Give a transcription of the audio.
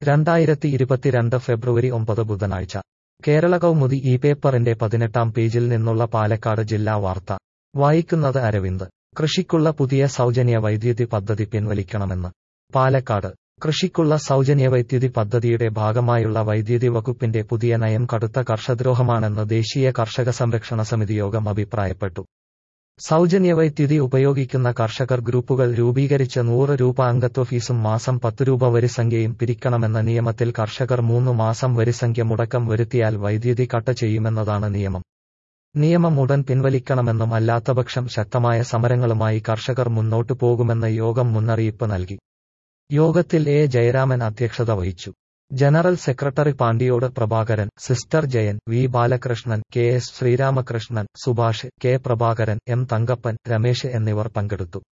2022 ഫെബ്രുവരി 9 ബുധനാഴ്ച കേരള കൗമുദി ഈ പേപ്പറിന്റെ 18-ാം പേജിൽ നിന്നുള്ള പാലക്കാട് ജില്ലാ വാർത്ത വായിക്കുന്നത് അരവിന്ദ്. കൃഷിക്കുള്ള പുതിയ സൗജന്യ വൈദ്യുതി പദ്ധതി പിൻവലിക്കണമെന്ന്. പാലക്കാട് കൃഷിക്കുള്ള സൗജന്യ വൈദ്യുതി പദ്ധതിയുടെ ഭാഗമായുള്ള വൈദ്യുതി വകുപ്പിന്റെ പുതിയ നയം കടുത്ത കർഷകദ്രോഹമാണെന്ന് ദേശീയ കർഷക സംരക്ഷണ സമിതി യോഗം അഭിപ്രായപ്പെട്ടു. സൗജന്യ വൈദ്യുതി ഉപയോഗിക്കുന്ന കർഷകർ ഗ്രൂപ്പുകൾ രൂപീകരിച്ച് 100 രൂപ അംഗത്വ ഫീസും മാസം 10 രൂപ വരിസംഖ്യയും പിരിക്കണമെന്ന നിയമത്തിൽ കർഷകർ 3 മാസം വരിസംഖ്യ മുടക്കം വരുത്തിയാൽ വൈദ്യുതി കട്ട് ചെയ്യുമെന്നതാണ് നിയമം. നിയമം ഉടൻ പിൻവലിക്കണമെന്നും അല്ലാത്തപക്ഷം ശക്തമായ സമരങ്ങളുമായി കർഷകർ മുന്നോട്ടു പോകുമെന്ന് യോഗം മുന്നറിയിപ്പ് നൽകി. യോഗത്തിൽ എ ജയരാമൻ അധ്യക്ഷത വഹിച്ചു. ജനറൽ സെക്രട്ടറി പാണ്ടിയോട് Prabhakaran, sister Jayan, V Balakrishnan, K S Sreeramakrishnan, Subhash, K Prabhakaran, M Thankappan, Ramesh എന്നിവർ പങ്കെടുത്തു.